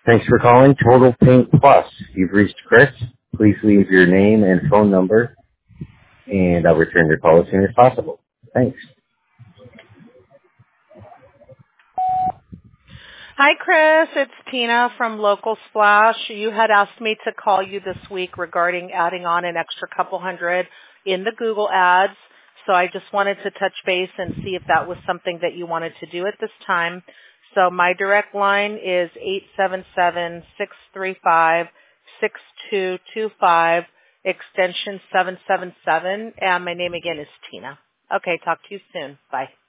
Thanks for calling Total Paint Plus. You've reached Chris. Please leave your name and phone number, and I'll return your call as soon as possible. Thanks. Hi, Chris. It's Tina from Local Splash. You had asked me to call you this week regarding adding on an extra couple hundred in the Google ads. So I just wanted to touch base and see if that was something that you wanted to do at this time. So my direct line is 877-635-6225, extension 777, and my name again is Tina. Okay, talk to you soon. Bye.